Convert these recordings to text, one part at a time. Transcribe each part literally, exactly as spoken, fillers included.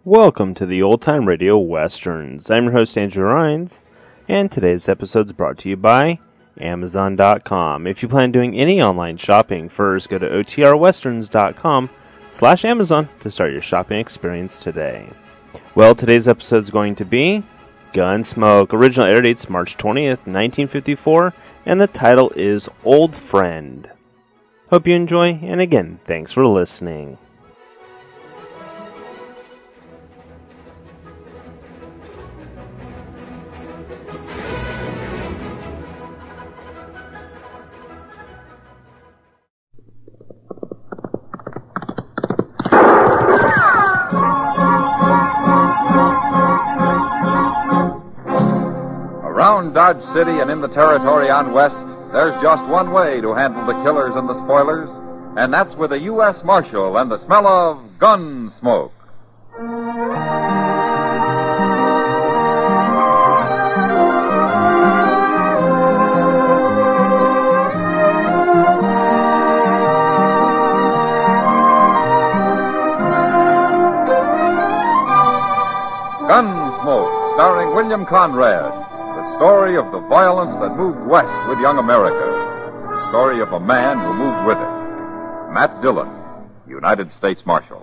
Welcome to the Old Time Radio Westerns. I'm your host, Andrew Rhines, and today's episode is brought to you by Amazon dot com. If you plan on doing any online shopping, first go to O T R westerns dot com slash Amazon to start your shopping experience today. Well, today's episode is going to be Gunsmoke. Original air date's March twentieth, nineteen fifty-four, and the title is Old Friend. Hope you enjoy, and again, thanks for listening. Around Dodge City and in the territory on West, there's just one way to handle the killers and the spoilers, and that's with a U S Marshal and the smell of gun smoke. Gunsmoke, starring William Conrad. The story of the violence that moved west with young America. The story of a man who moved with it. Matt Dillon, United States Marshal.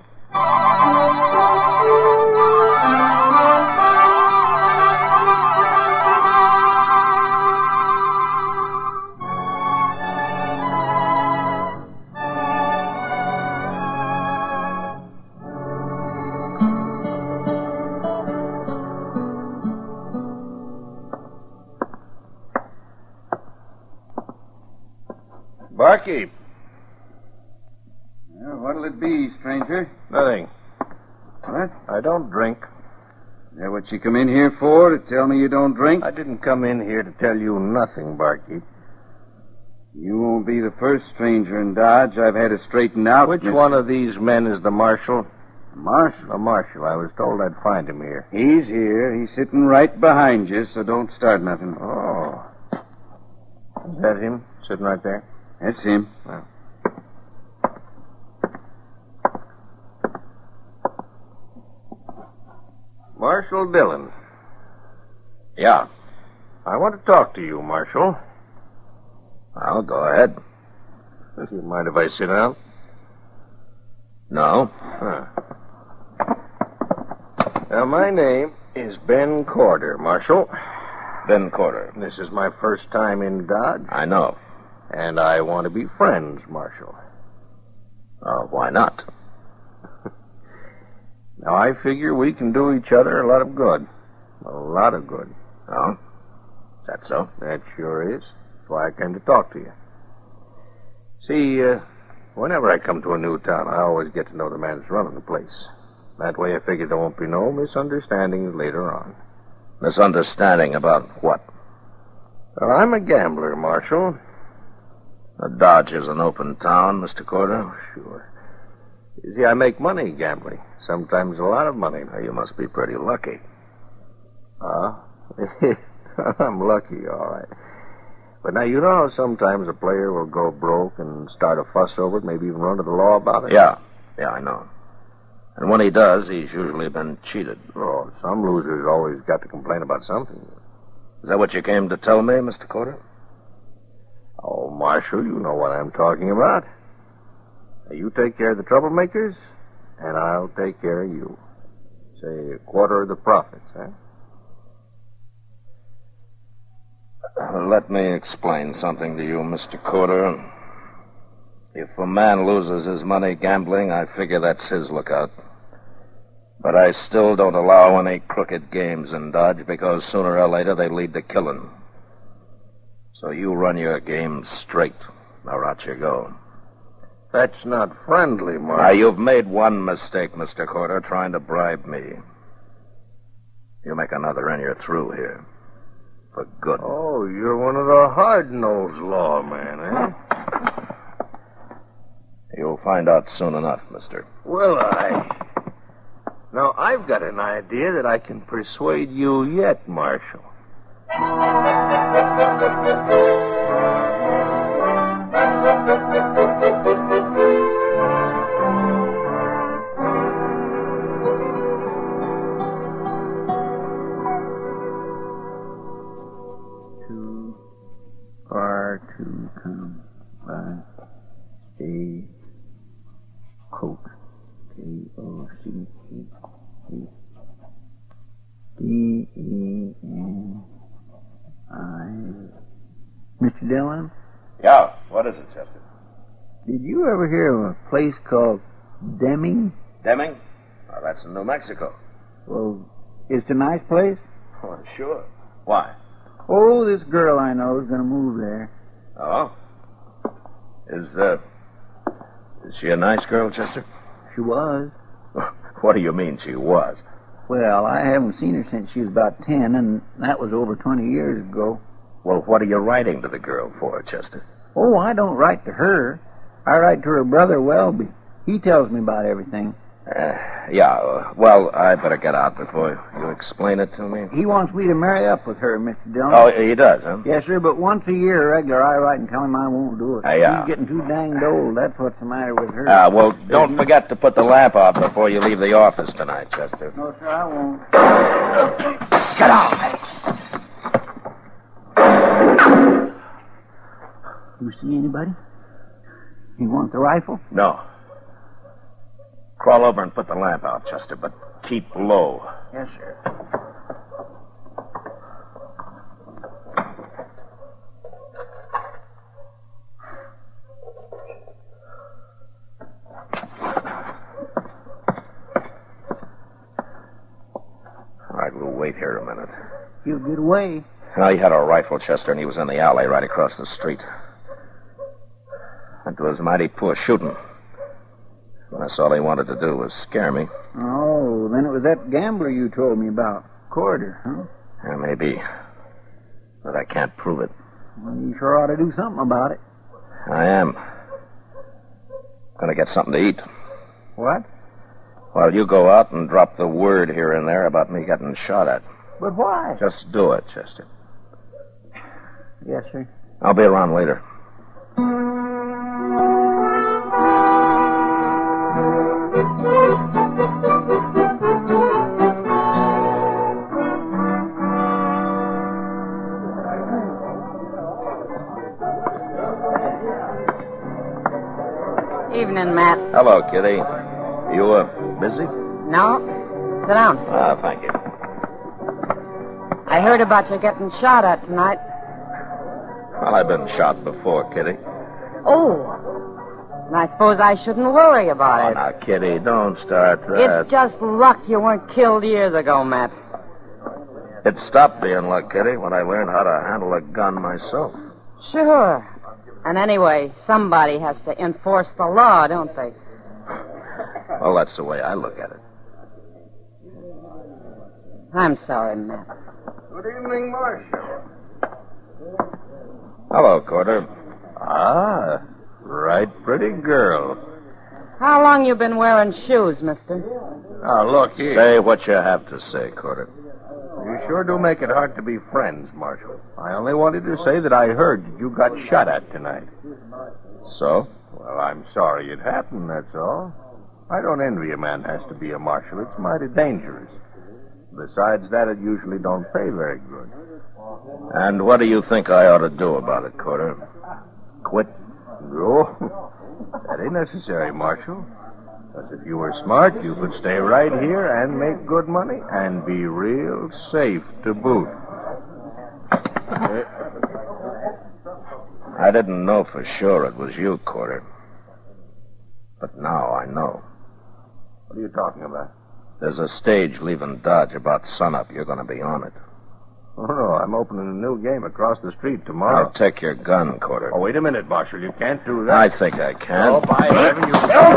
Barkeep. Well, what'll it be, stranger? Nothing. What? I don't drink. Is that what you come in here for, to tell me you don't drink? I didn't come in here to tell you nothing, Barkeep. You won't be the first stranger in Dodge I've had to straighten out. Which Mister one of these men is the marshal? Marshal? The marshal. I was told I'd find him here. He's here. He's sitting right behind you, so don't start nothing. Oh. Is that him, sitting right there? That's him. Well. Marshal Dillon. Yeah. I want to talk to you, Marshal. Well, go ahead. Do you mind if I sit down? No. Huh. Now, my name is Ben Corder, Marshal. Ben Corder. This is my first time in Dodge. I know. And I want to be friends, Marshal. Uh, why not? Now, I figure we can do each other a lot of good. A lot of good. Oh? Is that so? That sure is. That's why I came to talk to you. See, uh, whenever I come to a new town, I always get to know the man that's running the place. That way I figure there won't be no misunderstandings later on. Misunderstanding about what? Well, I'm a gambler, Marshal. Uh, Dodge is an open town, Mister Corder. Oh, sure. You see, I make money gambling. Sometimes a lot of money. Now, you must be pretty lucky. Huh? I'm lucky, all right. But now, you know how sometimes a player will go broke and start a fuss over it, maybe even run to the law about it? Yeah. Yeah, I know. And when he does, he's usually been cheated. Oh, some losers always got to complain about something. Is that what you came to tell me, Mister Corder? Oh, Marshal, you know what I'm talking about. Now, you take care of the troublemakers, and I'll take care of you. Say a quarter of the profits, huh? Uh, let me explain something to you, Mister Corder. If a man loses his money gambling, I figure that's his lookout. But I still don't allow any crooked games in Dodge because sooner or later they lead to killing. So you run your game straight, or out you go. That's not friendly, Marshal. Now, you've made one mistake, Mister Corder, trying to bribe me. You make another and you're through here. For good. Oh, you're one of the hard-nosed lawmen, eh? You'll find out soon enough, mister. Will I? Now, I've got an idea that I can persuade you yet, Marshal. E E N I. Mister Dillon? Yeah, what is it, Chester? Did you ever hear of a place called Deming? Deming? Well, that's in New Mexico. Well, is it a nice place? Well, sure. Why? Oh, this girl I know is going to move there. Oh? Is, uh... Is she a nice girl, Chester? She was. What do you mean she was? Well, I haven't seen her since she was about ten, and that was over twenty years ago. Well, what are you writing to the girl for, Chester? Oh, I don't write to her. I write to her brother, Welby. He tells me about everything. Uh, yeah, uh, well, I better get out before you explain it to me. He wants me to marry up with her, Mister Dillon. Oh, he does, huh? Yes, sir, but once a year, regular, I write and tell him I won't do it. Uh, yeah. She's getting too danged old. That's what's the matter with her. Ah, uh, well, don't forget to put the lamp out before you leave the office tonight, Chester. No, sir, I won't. Get out! You see anybody? You want the rifle? No. Crawl over and put the lamp out, Chester, but keep low. Yes, sir. All right, we'll wait here a minute. He'll get away. Well, he had a rifle, Chester, and he was in the alley right across the street. It was mighty poor shooting. That's all he wanted to do was scare me. Oh, then it was that gambler you told me about. Corder, huh? Yeah, maybe. But I can't prove it. Well, you sure ought to do something about it. I am. Gonna get something to eat. What? Well, you go out and drop the word here and there about me getting shot at. But why? Just do it, Chester. Yes, sir. I'll be around later. Evening, Matt. Hello, Kitty. You, uh, busy? No? Sit down. Ah, thank you. I heard about you getting shot at tonight. Well, I've been shot before, Kitty. Oh. And I suppose I shouldn't worry about Oh, it. now, Kitty, don't start that. It's just luck you weren't killed years ago, Matt. It stopped being luck, Kitty, when I learned how to handle a gun myself. Sure. And anyway, somebody has to enforce the law, don't they? Well, that's the way I look at it. I'm sorry, Matt. Good evening, Marshal. Hello, Corder. Ah, right pretty girl. How long you been wearing shoes, mister? Now, look here. Say what you have to say, Corder. You sure do make it hard to be friends, Marshal. I only wanted to say that I heard that you got shot at tonight. So? Well, I'm sorry it happened, that's all. I don't envy a man has to be a marshal. It's mighty dangerous. Besides that, it usually don't pay very good. And what do you think I ought to do about it, Corder? Quit? No, that ain't necessary, Marshal. Because if you were smart, you could stay right here and make good money and be real safe to boot. I didn't know for sure it was you, Corder. But now I know. What are you talking about? There's a stage leaving Dodge about sunup. You're going to be on it. Oh, no, I'm opening a new game across the street tomorrow. Now take your gun, Corder. Oh, wait a minute, Marshal. You can't do that. I think I can. Oh, by heaven, you...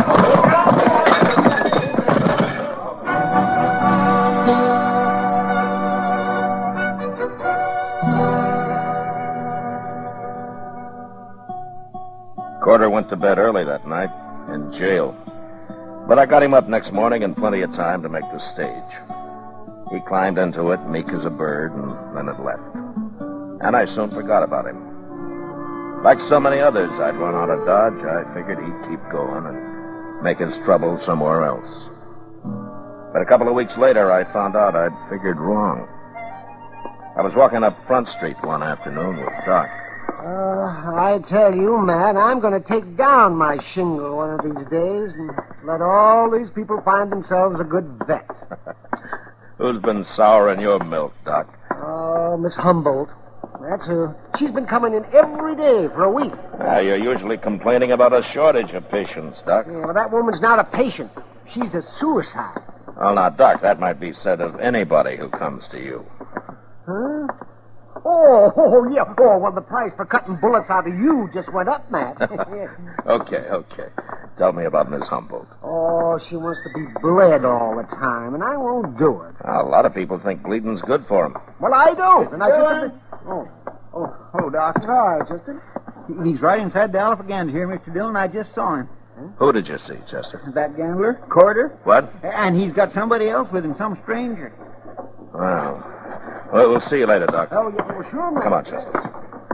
Corder went to bed early that night, in jail. But I got him up next morning in plenty of time to make the stage. He climbed into it, meek as a bird, and then it left. And I soon forgot about him. Like so many others I'd run out of Dodge, I figured he'd keep going and make his trouble somewhere else. But a couple of weeks later, I found out I'd figured wrong. I was walking up Front Street one afternoon with Doc. Uh, I tell you, Matt, I'm going to take down my shingle one of these days and let all these people find themselves a good vet. Who's been souring your milk, Doc? Oh, Miss Humboldt. That's her. She's been coming in every day for a week. Ah, you're usually complaining about a shortage of patients, Doc. Yeah, well, that woman's not a patient. She's a suicide. Well, now, Doc, that might be said of anybody who comes to you. Huh? Oh, oh, yeah. Oh, well, the price for cutting bullets out of you just went up, Matt. Okay, okay. Tell me about Miss Humboldt. Oh, she wants to be bled all the time, and I won't do it. A lot of people think bleeding's good for them. Well, I don't, and I just... Oh, oh, hello, Doctor. Hi, Chester. He- He's right inside the Alpha here, Mister Dillon. I just saw him. Who did you see, Chester? That gambler, Corder. What? And he's got somebody else with him, some stranger. Well, well, we'll see you later, Doc. Oh, yeah, well, sure, Matt. Come on, Chester.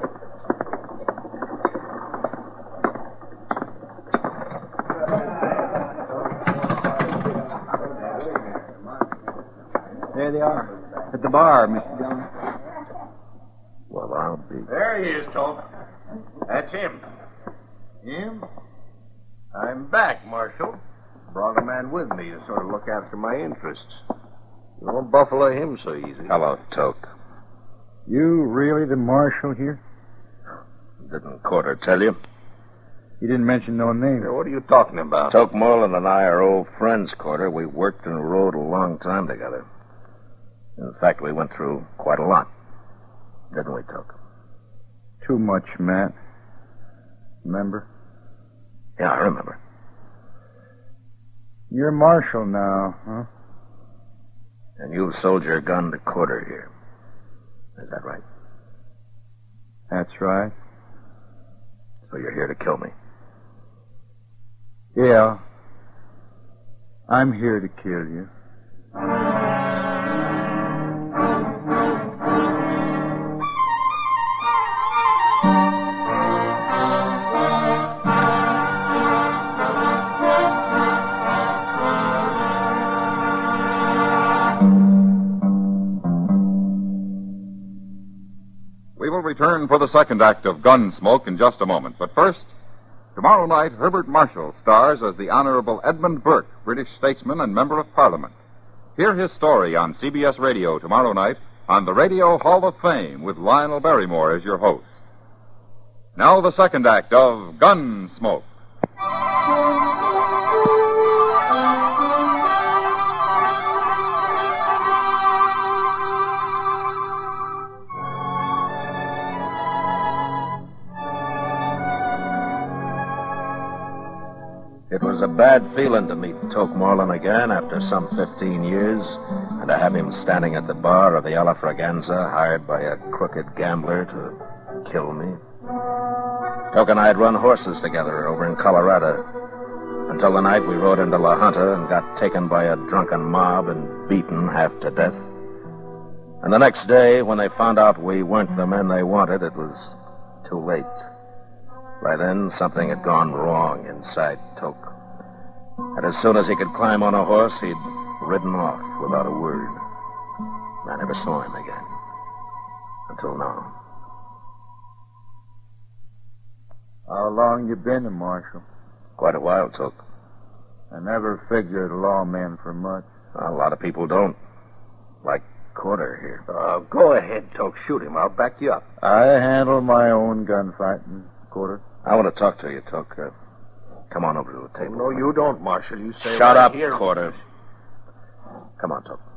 There they are. At the bar, Mister Dillon. Well, I'll be... There he is, Toke. That's him. Him? I'm back, Marshal. Brought a man with me to sort of look after my interests. You won't buffalo him so easy. Hello, Toke. You really the marshal here? Didn't Corder tell you? You didn't mention no name. Now, what are you talking about? Toke Moreland and I are old friends, Corder. We worked and rode a long time together. In fact, we went through quite a lot. Didn't we, Toke? Too much, Matt. Remember? Yeah, I remember. You're marshal now, huh? And you've sold your gun to Corder here. Is that right? That's right. So you're here to kill me? Yeah. I'm here to kill you. We will return for the second act of Gunsmoke in just a moment. But first, tomorrow night, Herbert Marshall stars as the Honorable Edmund Burke, British statesman and member of Parliament. Hear his story on C B S Radio tomorrow night on the Radio Hall of Fame with Lionel Barrymore as your host. Now the second act of Gunsmoke. It was a bad feeling to meet Toke Moreland again after some fifteen years, and to have him standing at the bar of the Alafraganza, hired by a crooked gambler to kill me. Toke and I had run horses together over in Colorado, until the night we rode into La Junta and got taken by a drunken mob and beaten half to death. And the next day, when they found out we weren't the men they wanted, it was too late. By then, something had gone wrong inside Toke. And as soon as he could climb on a horse, he'd ridden off without a word. I never saw him again. Until now. How long you been a marshal? Quite a while, Toke. I never figured a lawman for much. A lot of people don't. Like Corder here. Uh, go ahead, Toke. Shoot him. I'll back you up. I handle my own gunfighting, Corder. I want to talk to you, Toke. Uh, come on over to the table. No, you don't, Marshal. You stay Shut right up, here. Corder. Come on, Toke.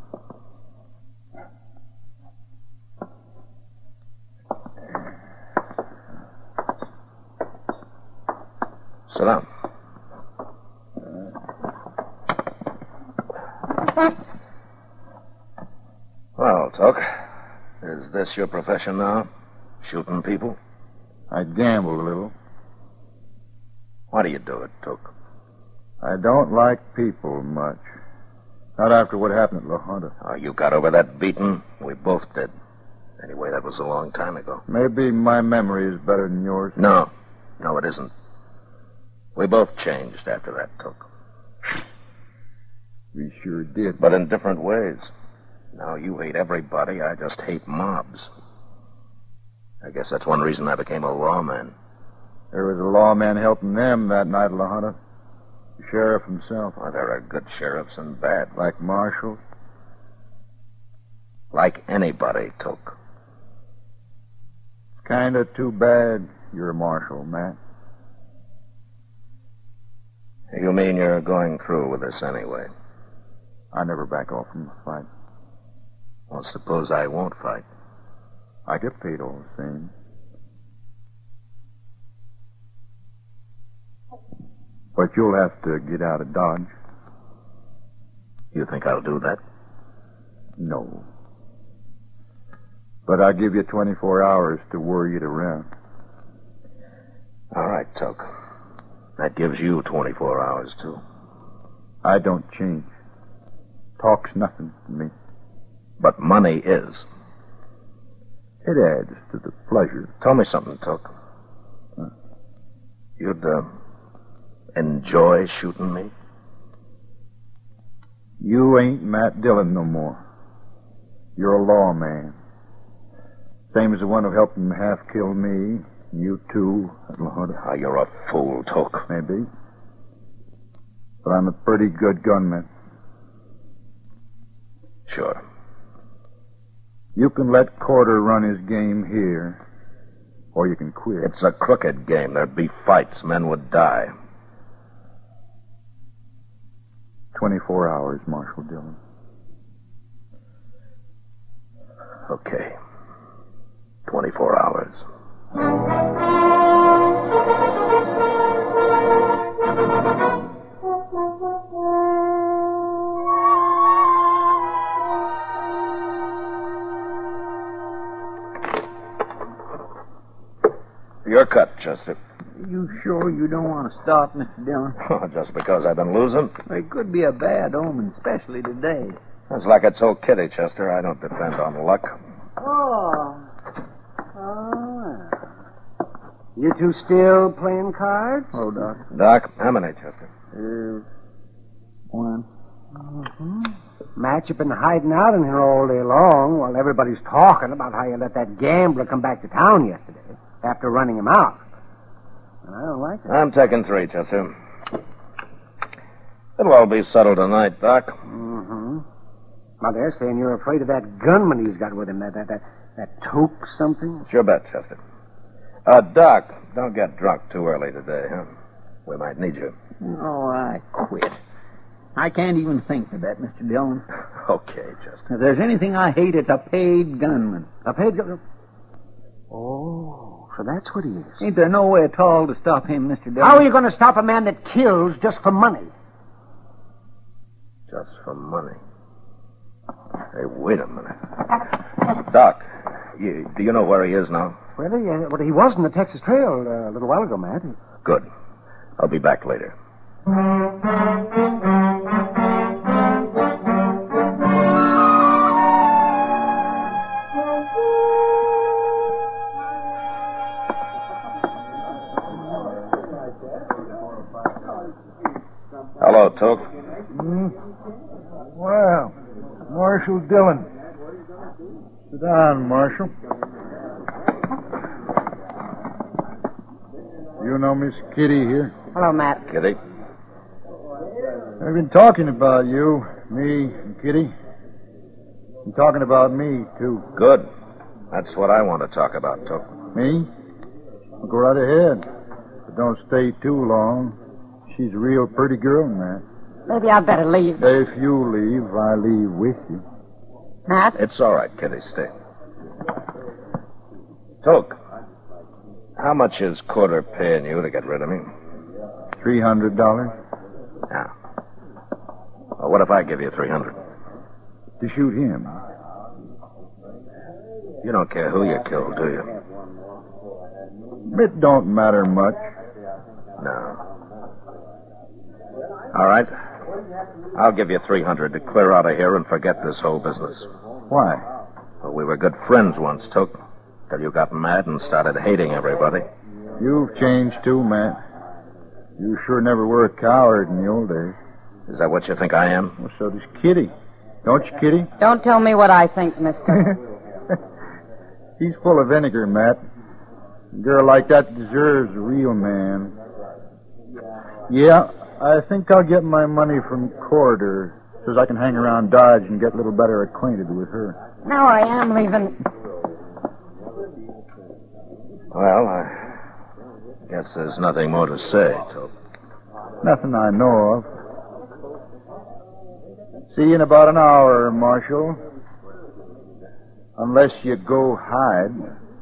Sit down. Well, Toke, is this your profession now? Shooting people? I gamble a little. Why do you do it, Toke? I don't like people much. Not after what happened at La Junta. Oh, you got over that beating? We both did. Anyway, that was a long time ago. Maybe my memory is better than yours. No. No, it isn't. We both changed after that, Toke. We sure did. But in different ways. Now you hate everybody. I just hate mobs. I guess that's one reason I became a lawman. There was a lawman helping them that night at La Junta. The sheriff himself. Well, there are good sheriffs and bad. Like marshals. Like anybody, Took. It's kind of too bad you're a marshal, Matt. You mean you're going through with this anyway? I never back off from a fight. Well, suppose I won't fight. I get paid all the same. But you'll have to get out of Dodge. You think I'll do that? No. But I'll give you twenty-four hours to worry it around. All right, Toke. That gives you twenty-four hours, too. I don't change. Talk's nothing to me. But money is. It adds to the pleasure. Tell me something, Toke. Huh? You'd, uh, enjoy shooting me? You ain't Matt Dillon no more. You're a lawman. Same as the one who helped him half kill me. You too, at La Junta. Ah, you're a fool, Toke. Maybe. But I'm a pretty good gunman. Sure. You can let Corder run his game here, or you can quit. It's a crooked game. There'd be fights. Men would die. Twenty-four hours, Marshal Dillon. Okay. Twenty-four hours. Your cut, Chester. You sure you don't want to stop, Mister Dillon? Just because I've been losing? It could be a bad omen, especially today. That's like I told Kitty, Chester. I don't depend on luck. Oh. Oh. You two still playing cards? Oh, Doc. Doc, how many, Chester? Uh, one. Mm-hmm. Matt, you've been hiding out in here all day long while everybody's talking about how you let that gambler come back to town yesterday after running him out. And I don't like it. I'm taking three, Chester. It'll all be settled tonight, Doc. Mm-hmm. Now, they're saying you're afraid of that gunman he's got with him, that, that, that, that Toke something. It's your bet, Chester. Uh, Doc, don't get drunk too early today, huh? We might need you. Oh, I quit. I can't even think of that, Mister Dillon. Okay, Chester. If there's anything I hate, it's a paid gunman. A paid gunman? Oh, so that's what he is. Ain't there no way at all to stop him, Mister Dillon? How are you going to stop a man that kills just for money? Just for money. Hey, wait a minute. Doc, you, do you know where he is now? Well, he, uh, well, he was in the Texas Trail uh, a little while ago, Matt. Good. I'll be back later. Hello, Toke. Hmm? Well, Marshal Dillon. Sit down, Marshal. You know Miss Kitty here? Hello, Matt. Kitty? I've been talking about you, me and Kitty. And talking about me, too. Good. That's what I want to talk about, Toke. Me? Well, go right ahead. But don't stay too long. She's a real pretty girl, Matt. Maybe I'd better leave. If you leave, I leave with you. Matt? It's all right, Kitty. Stay. Toke, how much is Corder paying you to get rid of me? Three hundred dollars. Yeah. Well, what if I give you three hundred? To shoot him. You don't care who you kill, do you? It don't matter much. No. All right. I'll give you three hundred to clear out of here and forget this whole business. Why? Well, we were good friends once, Toke, till you got mad and started hating everybody. You've changed too, Matt. You sure never were a coward in the old days. Is that what you think I am? Well, so does Kitty. Don't you, Kitty? Don't tell me what I think, mister. He's full of vinegar, Matt. A girl like that deserves a real man. Yeah, I think I'll get my money from Corder so I can hang around Dodge and get a little better acquainted with her. Now I am leaving. Well, I guess there's nothing more to say, Tope. Nothing I know of. See you in about an hour, Marshal. Unless you go hide.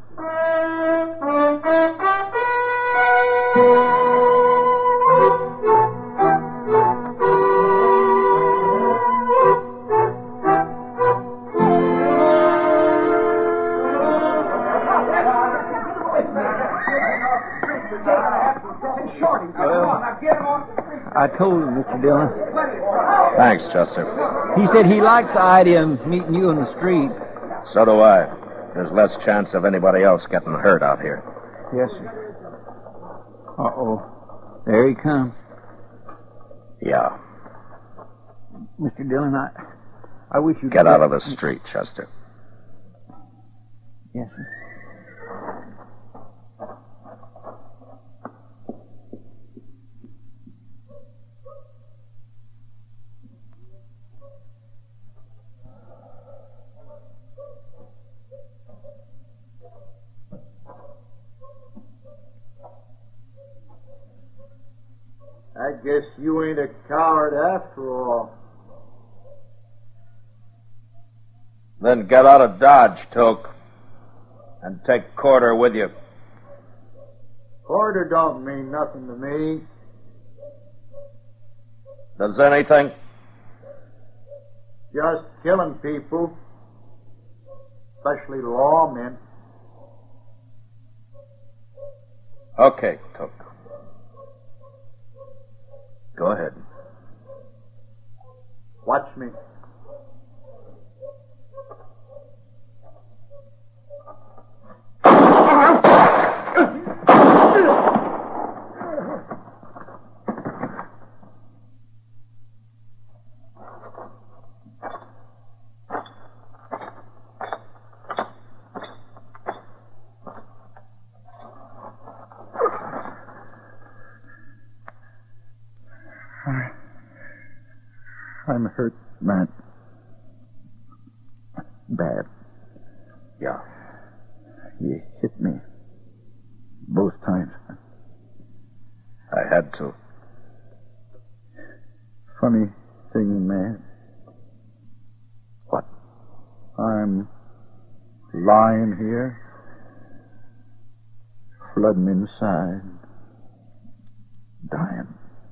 I told him, Mister Dillon. Thanks, Chester. He said he likes the idea of meeting you in the street. So do I. There's less chance of anybody else getting hurt out here. Yes, sir. Uh-oh. There he comes. Yeah. Mister Dillon, I, I wish you'd... Get out of the street, Chester. Yes, sir. I guess you ain't a coward after all. Then get out of Dodge, Toke. And take Corder with you. Corder don't mean nothing to me. Does anything? Just killing people. Especially lawmen. Okay, Toke. Go ahead. Watch me. I'm hurt, Matt. Bad. Yeah. You hit me. Both times. I had to. Funny thing, man. What? I'm lying here, flooding inside, dying.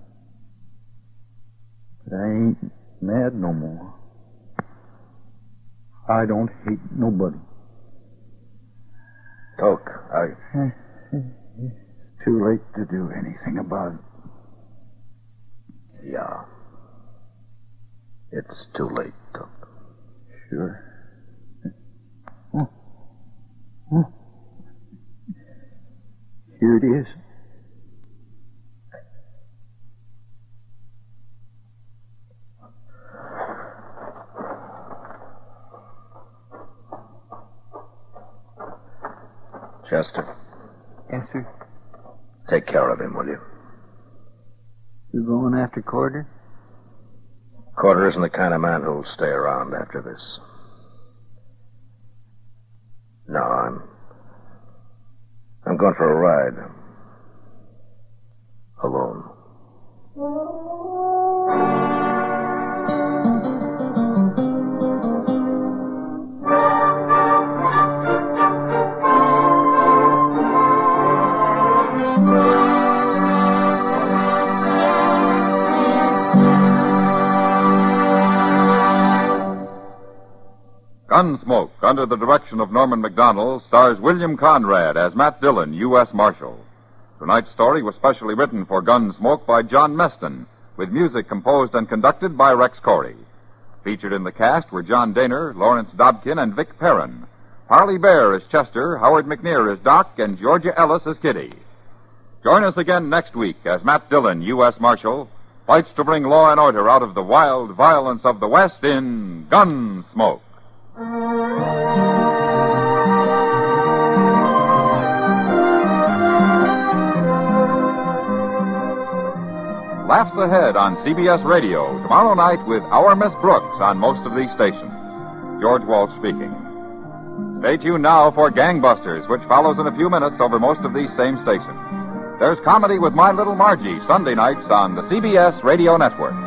But I ain't mad no more. I don't hate nobody. Toke, I... It's too late to do anything about it. Yeah. It's too late, Toke. Sure. Oh. Oh. Here it is. Chester, Yes, sir. take care of him, will you? You going after Corder? Corder isn't the kind of man who'll stay around after this. No, I'm... I'm going for a ride. Alone. Gunsmoke, under the direction of Norman Macdonnell, stars William Conrad as Matt Dillon, U S Marshal. Tonight's story was specially written for Gunsmoke by John Meston, with music composed and conducted by Rex Corey. Featured in the cast were John Daner, Lawrence Dobkin, and Vic Perrin. Harley Bear as Chester, Howard McNear as Doc, and Georgia Ellis as Kitty. Join us again next week as Matt Dillon, U S Marshal, fights to bring law and order out of the wild violence of the West in Gunsmoke. Laughs Ahead on C B S Radio tomorrow night with Our Miss Brooks on most of these stations. George Walsh speaking. Stay tuned now for Gangbusters, which follows in a few minutes over most of these same stations. There's comedy with My Little Margie Sunday nights on the C B S Radio Network.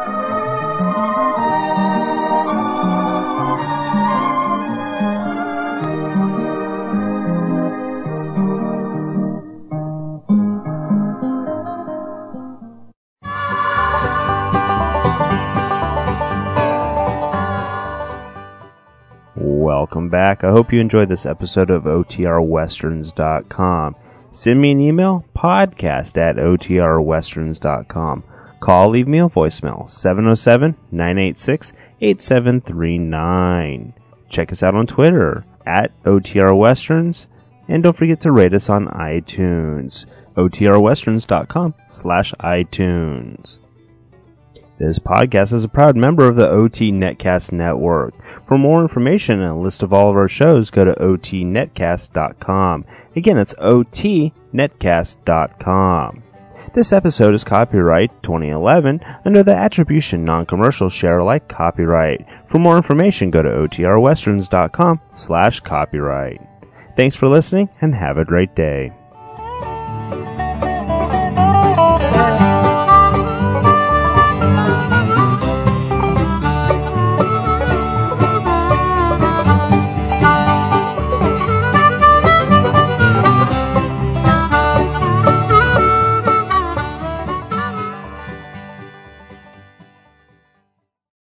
Welcome back. I hope you enjoyed this episode of O T R Westerns dot com. Send me an email, podcast at O T R Westerns dot com. Call, leave me a voicemail, seven oh seven, nine eight six, eight seven three nine. Check us out on Twitter, at O T R Westerns, and don't forget to rate us on iTunes, O T R Westerns dot com slash iTunes. This podcast is a proud member of the O T Netcast Network. For more information and a list of all of our shows, go to O T netcast dot com. Again, it's O T netcast dot com. This episode is copyright twenty eleven under the Attribution Non-Commercial Share-alike copyright. For more information, go to O T R Westerns dot com slash copyright. Thanks for listening and have a great day.